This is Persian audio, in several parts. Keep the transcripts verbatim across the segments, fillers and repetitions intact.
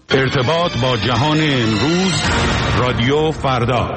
ارتباط با جهان امروز، رادیو فردا.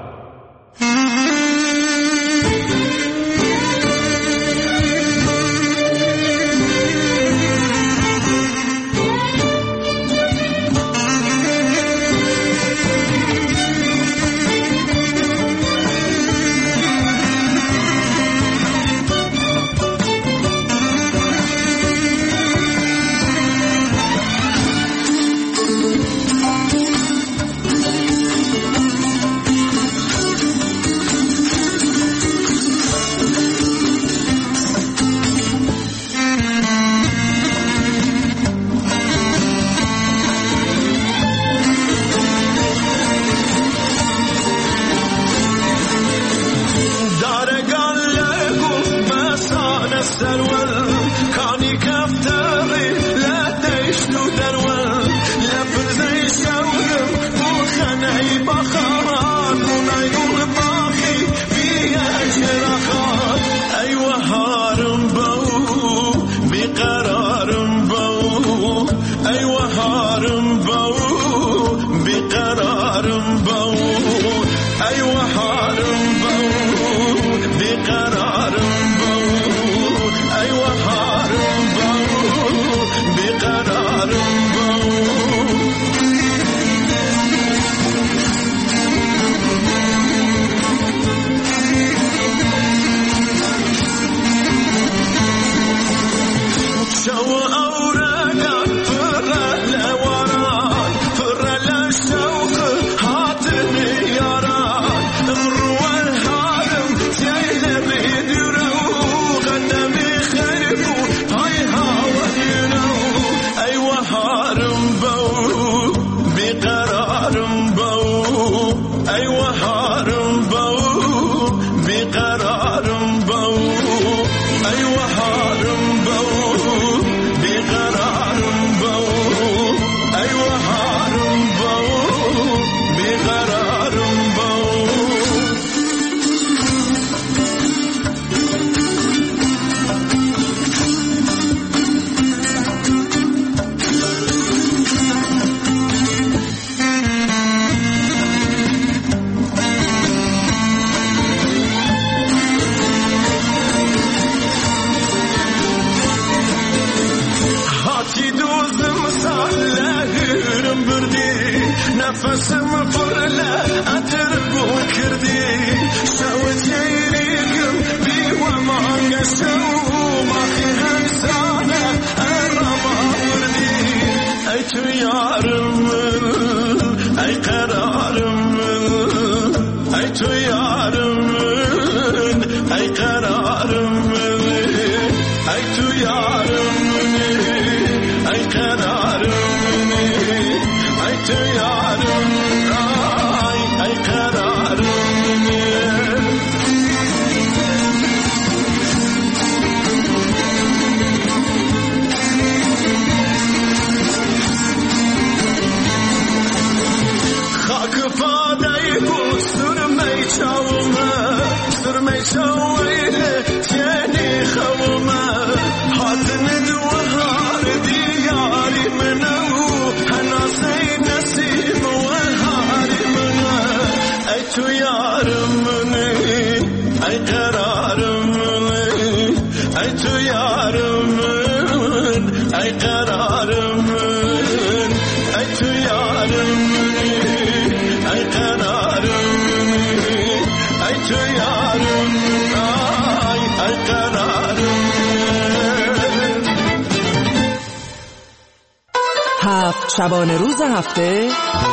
شبانه روز هفته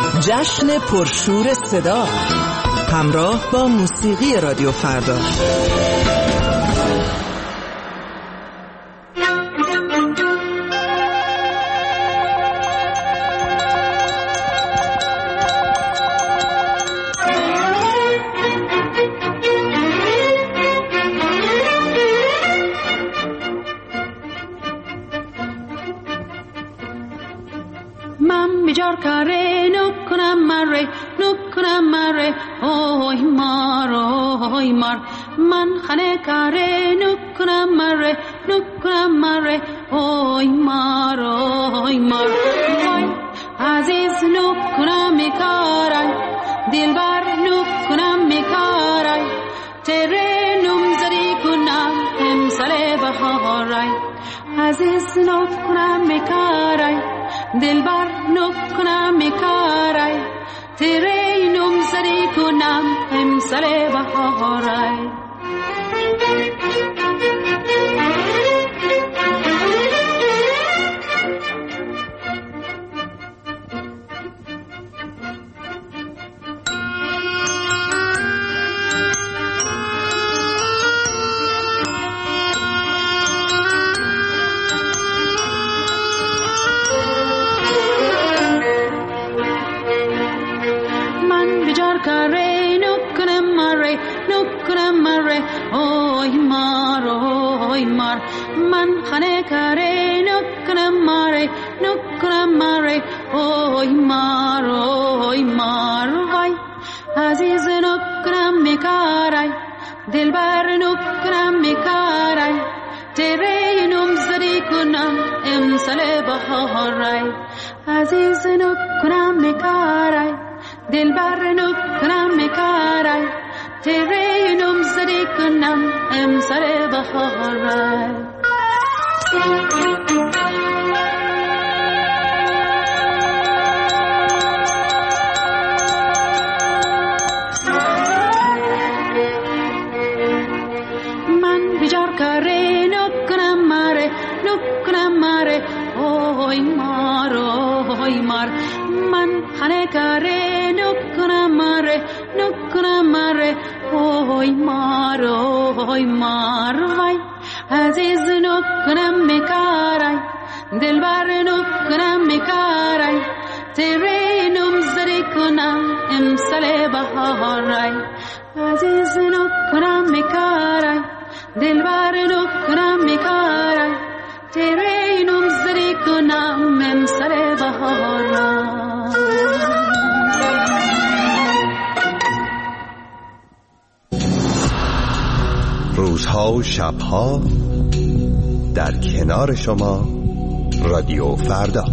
جشن پرشور صدا همراه با موسیقی رادیو فردا. بیجار کاره نکنم مره نکنم مره اوی مار اوی مار من خانه کاره نکنم مره نکنم مره اوی مار اوی مار وای عزیز نکنم کارای دلبر نکنم کارای تیره نمزدی کنم امسال بهارای عزیز نکنم کارای دلبر نکنم کارای تیره نمزدی کنم امسال بهارای کاره نکنم ماره نکنم ماره اوی مار اوی مار من خانه کاره نکنم ماره نکنم ماره اوی مار اوی مار وای عزیز نکنم میکارای دلبر نکنم میکارای تیره نمزدی کنم امسال بهارای عزیز نکنم میکارای دلبر نکنم میکارای تیره نمزدی کنم امسال بهارای من بیجار کاره نکنم ماره نکنم ماره اوی مار اوی مار من خانه کاره نکنم ماره نکنم ماره اوی مار اوی مار وای عزیز نکنم میکارای دلبر نکنم میکارای تیره نمزدی کنم امسال بهارای عزیز نکنم میکارای دلبر نکنم میکارای تیره نمزدی کنم امسال بهارای روزها و شبها در کنار شما رادیو فردا.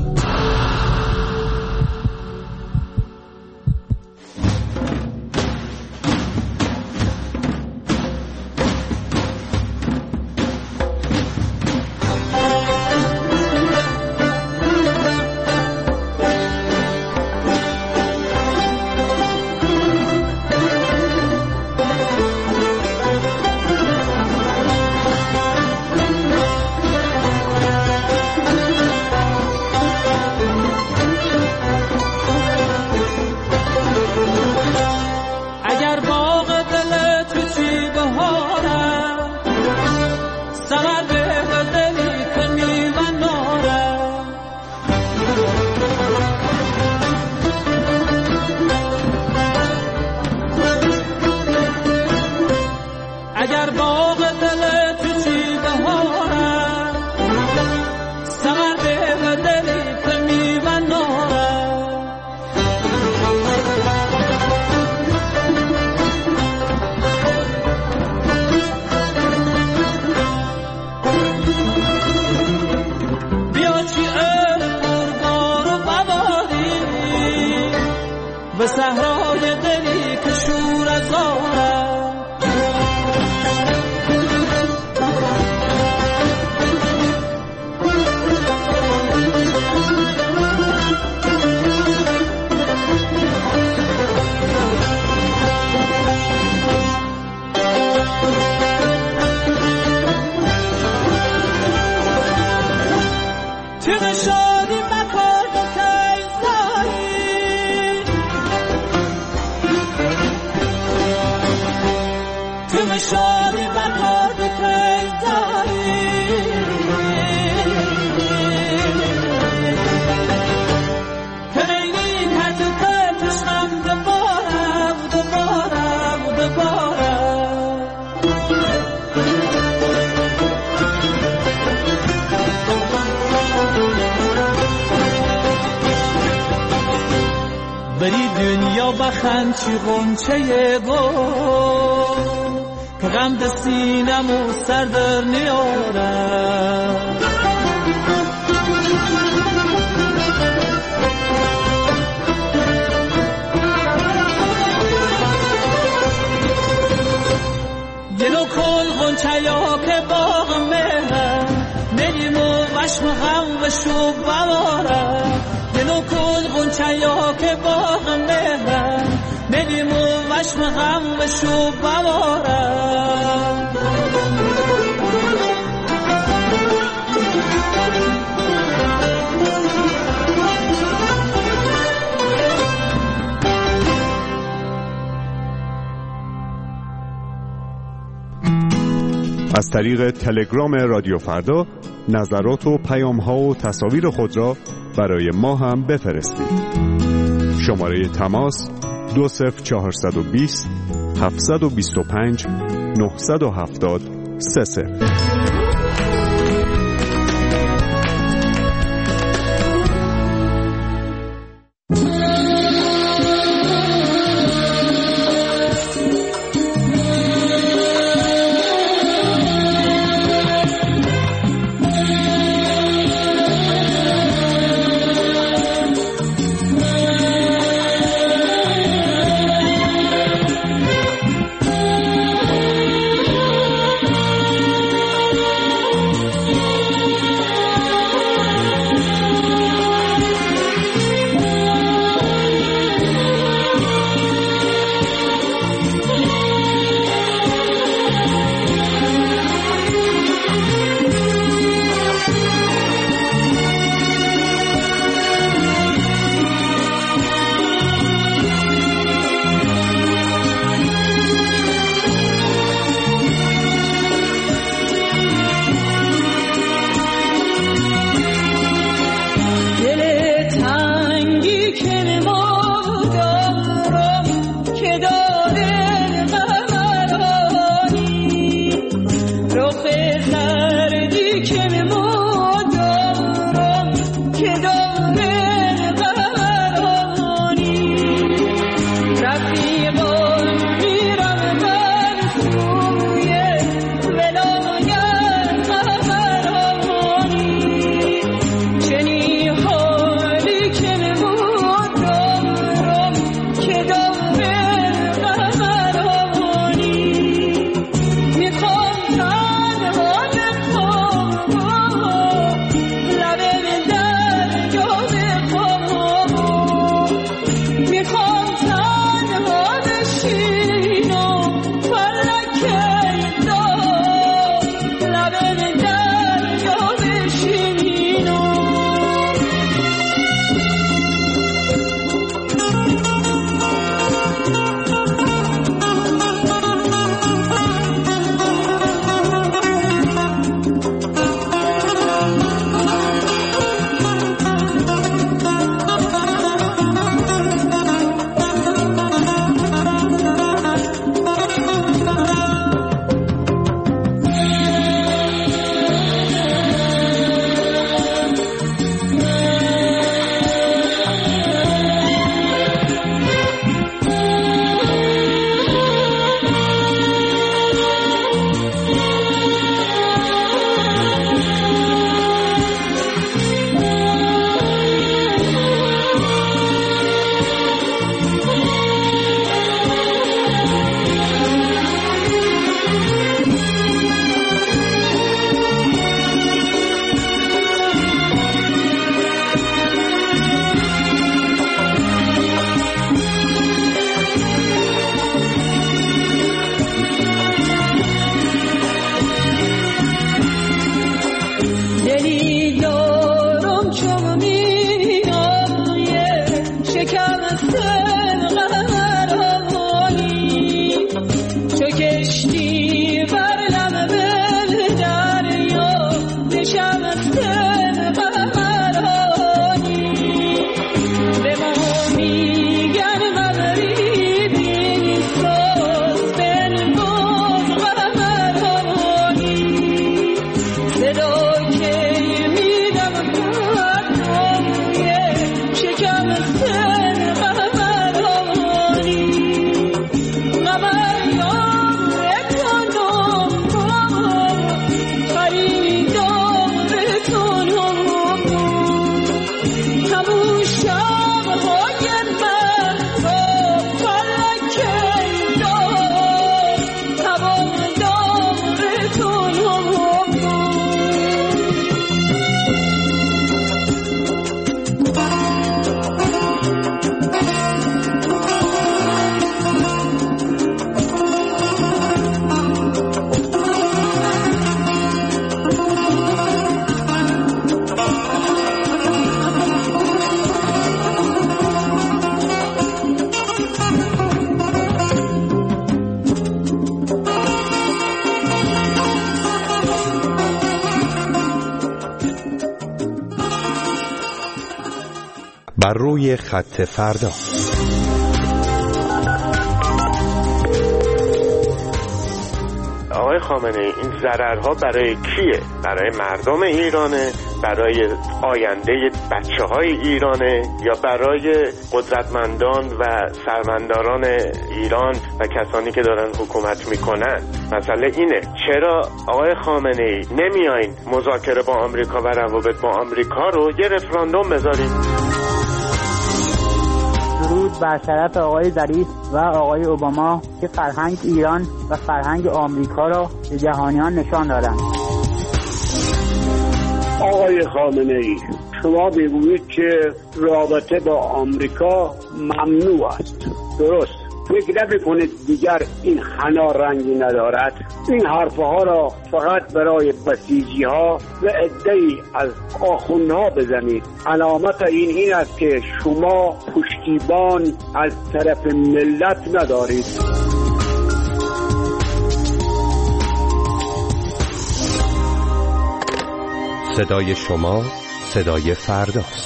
به صحرای دلی که شور از آره شادی بکار بکی زاری کنینی کتو کتشم دبارم دبارم دبارم بری دنیا بخند چی غنچه گل که غم ده سینمو سر در نیارم غنچه‌ها که باغ مهر میلیم و وشم غم و شوب بواره دلو کل غنچه‌ها که باغ مهر میلیم و وشم غم و شوب بواره از طریق تلگرام رادیو فردا نظرات و پیام‌ها و تصاویر خود را برای ما هم بفرستید. شماره تماس دو صفر چهارصد و بیست هفتصد و بیست و پنج نهصد و هفتاد سه صفر. بر روی خط فردا. آقای خامنه‌ای، این ضررها برای کیه؟ برای مردم ایرانه؟ برای آینده بچه‌های ایرانه؟ یا برای قدرتمندان و سرمنداران ایران و کسانی که دارن حکومت میکنن؟ مسئله اینه، چرا آقای خامنه‌ای نمیایین مذاکره با آمریکا و روابط با آمریکا رو یه رفراندوم بذاریم؟ درود بر شرف آقای ظریف و آقای اوباما که فرهنگ ایران و فرهنگ آمریکا را به جهانیان نشان دادند. آقای خامنه‌ای، شما میگویید که رابطه با آمریکا ممنوع است. درست. فکر نمی‌کنید دیگر این حنا رنگی ندارد؟ این حرفها را فقط برای بسیجی‌ها و عده‌ای از آخوندها بزنید. علامت این این است که شما پشتیبان از طرف ملت ندارید. صدای شما صدای فرداست.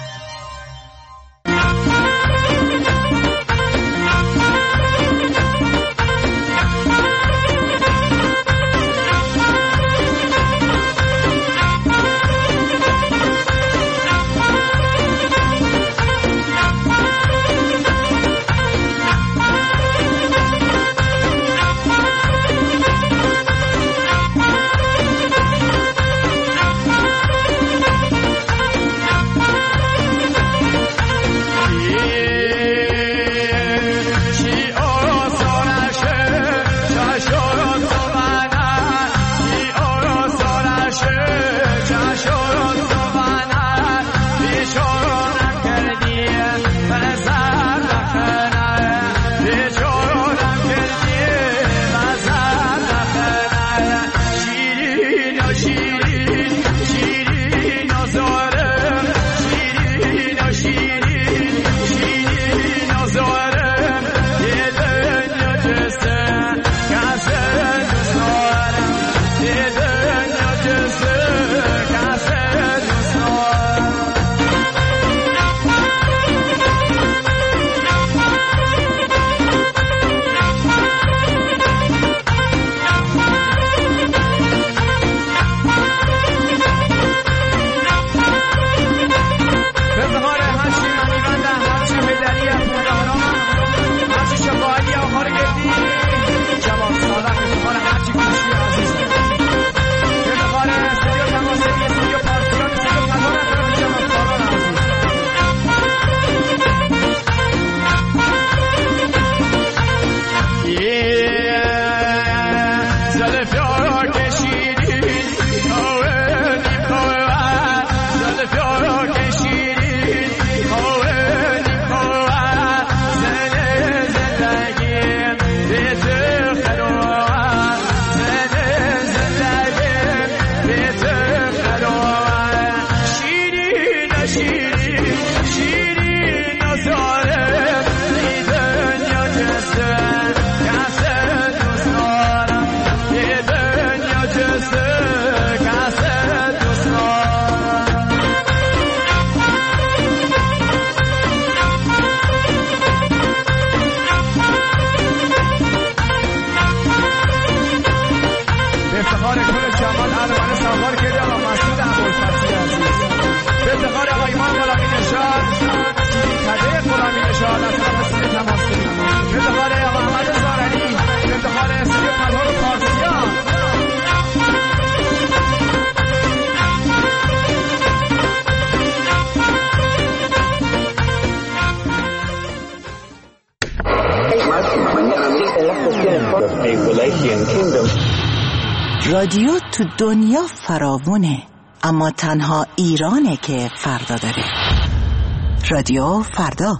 رادیو تو دنیا فراوونه، اما تنها ایرانه که فردا داره. رادیو فردا.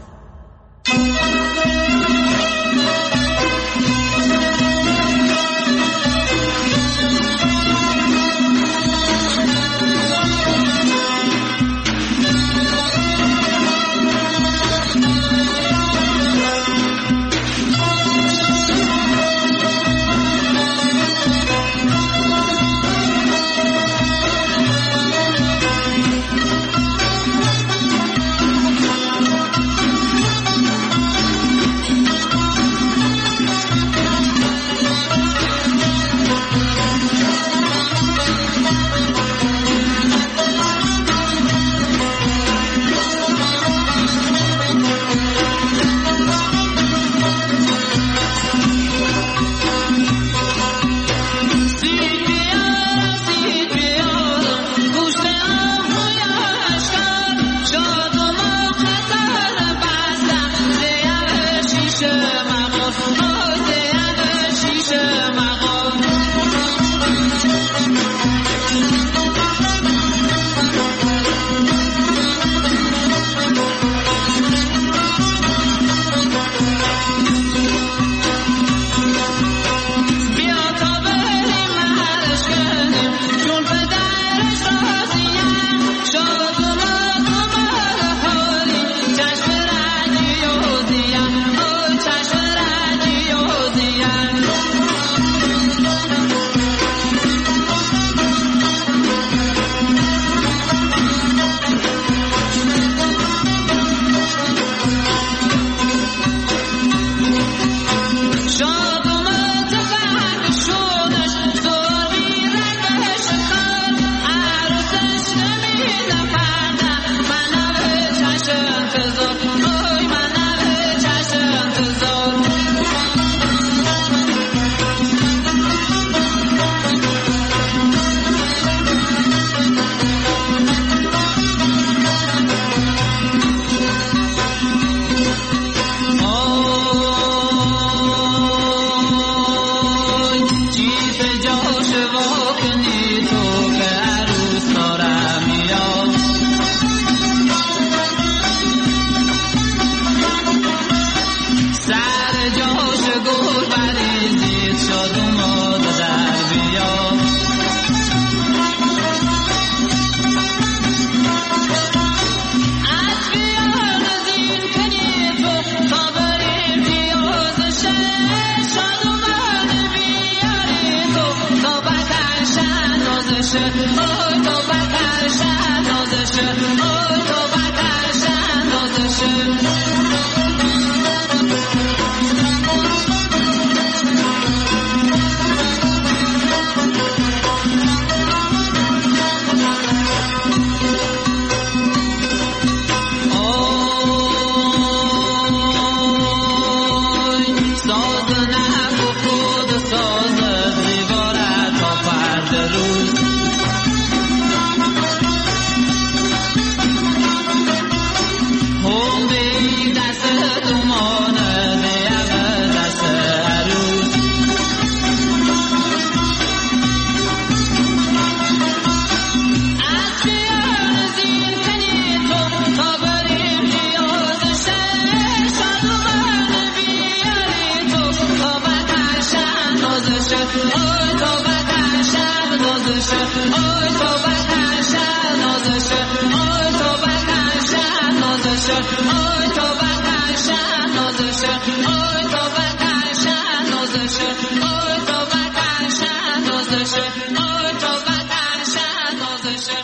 نازشه آی تو وطن شهر نازشه آی تو وطن شهر نازشه آی تو وطن شهر نازشه آی تو وطن شهر نازشه.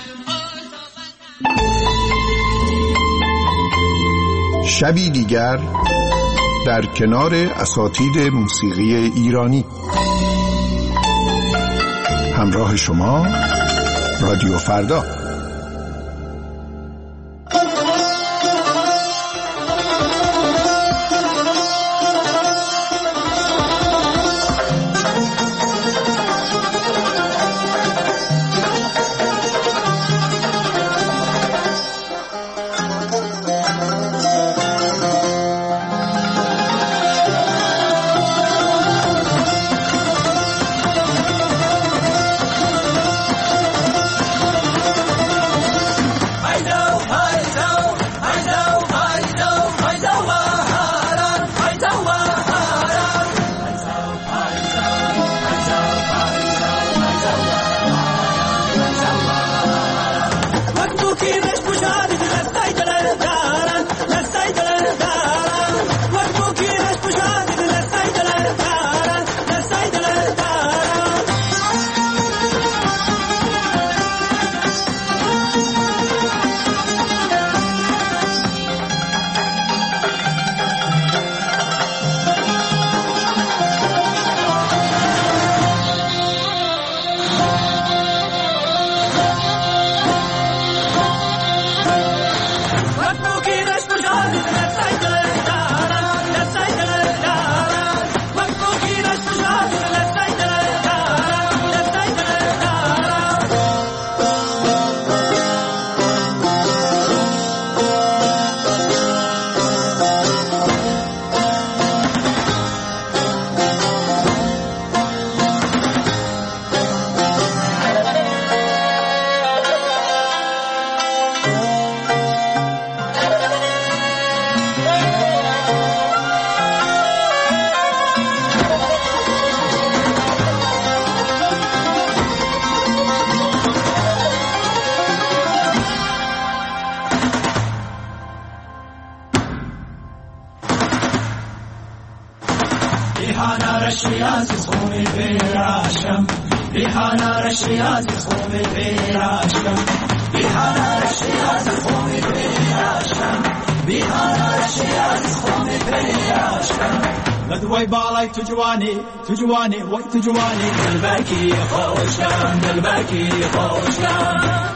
شبی دیگر در کنار اساتید موسیقی ایرانی، همراه شما رادیو فردا. وای بالای تو جوانی تو جوانی وای تو جوانی دلبکی خوشم دلبکی خوشم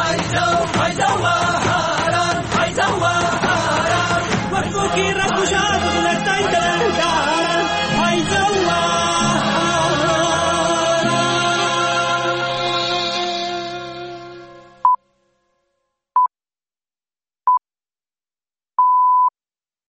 Kira